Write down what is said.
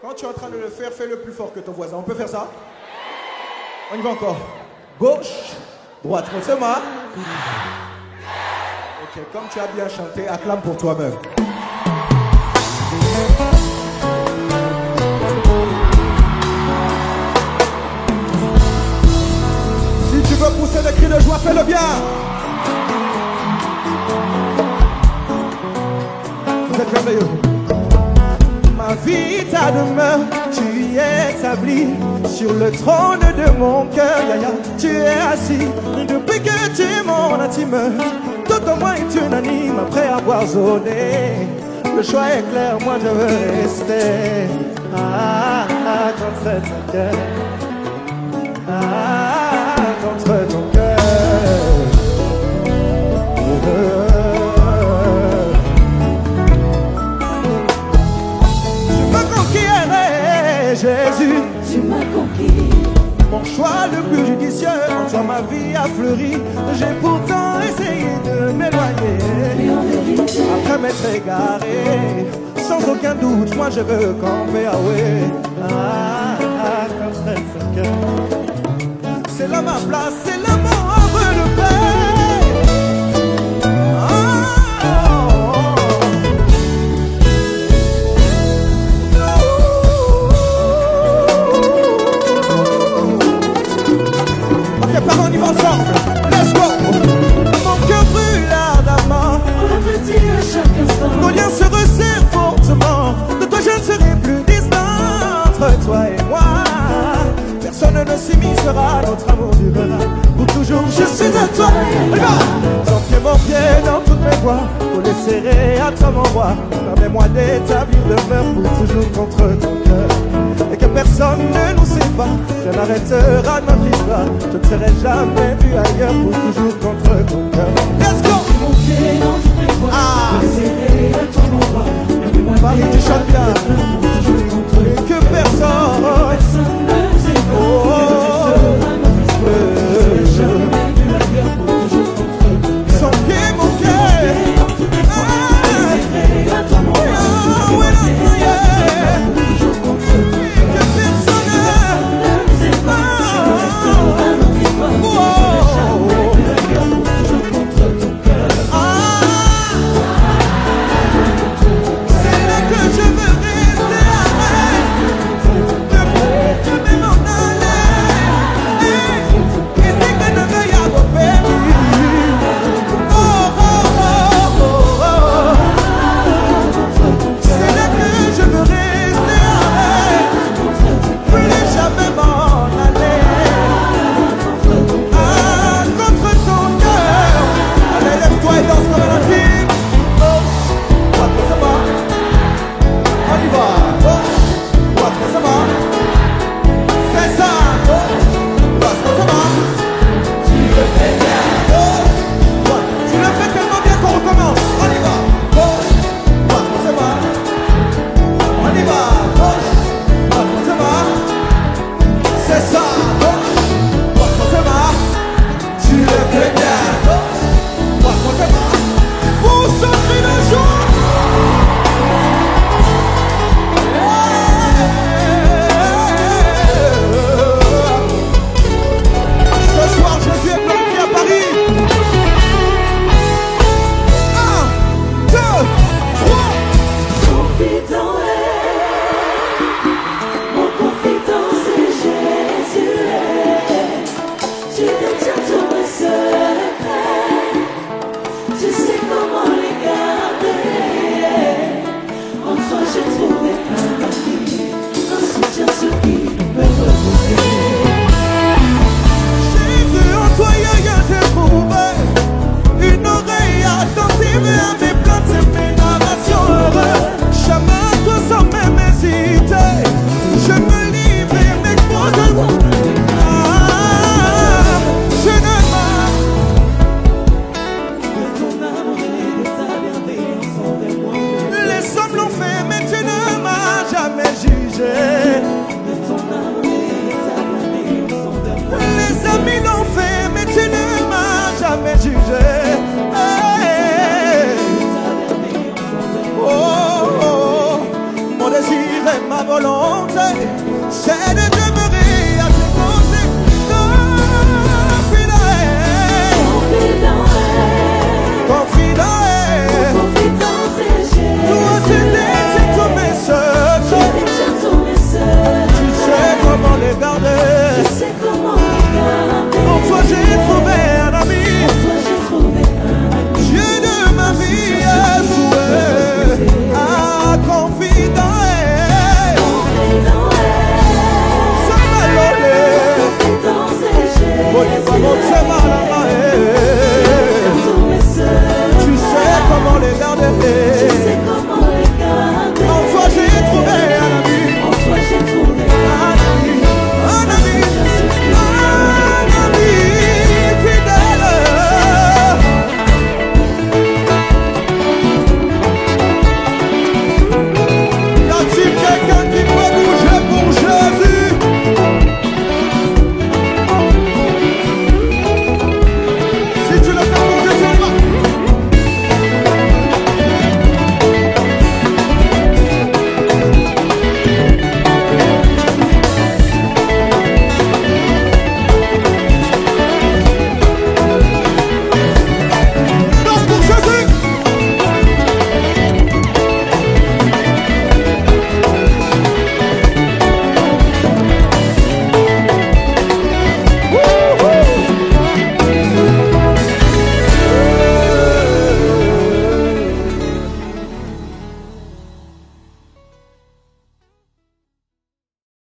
Quand tu es en train de le faire, fais-le plus fort que ton voisin. On peut faire ça? On y va encore. Gauche, droite, montre-moi. Ok, comme tu as bien chanté, acclame pour toi-même. Si tu veux pousser des cris de joie, fais-le bien. Vous êtes merveilleux. Ma vie, ta demeure, tu y es établi sur le trône de mon cœur, yaya, tu es assis. Depuis que tu es mon intime, tout en moi est unanime après avoir zoné. Le choix est clair, moi je veux rester. Contre ton cœur. Contre ton cœur. Jésus, tu m'as conquis. Mon choix le plus judicieux, en toi ma vie a fleuri. J'ai pourtant essayé de m'éloigner, après m'être égaré. Sans aucun doute, moi je veux camper à contre son cœur. C'est là ma place, c'est là mon havre de paix. Ensemble, let's go. Mon cœur brûle ardemment. Nos liens se resserrent fortement. De toi je ne serai plus distant. Entre toi et moi, personne ne s'immiscera. Notre amour durera pour toujours. Je suis à toi. J'enfile mon pied dans toutes mes voies pour les serrer à toi mon roi. Permets-moi d'établir demeure pour toujours contre ton cœur. Et que personne ne nous sépare. Je n'arrêtera notre histoire. Je ne serai jamais vu ailleurs pour toujours contre ton cœur. Let's go! Mon pied dans toutes mes voies, pour les serrer à toi mon roi.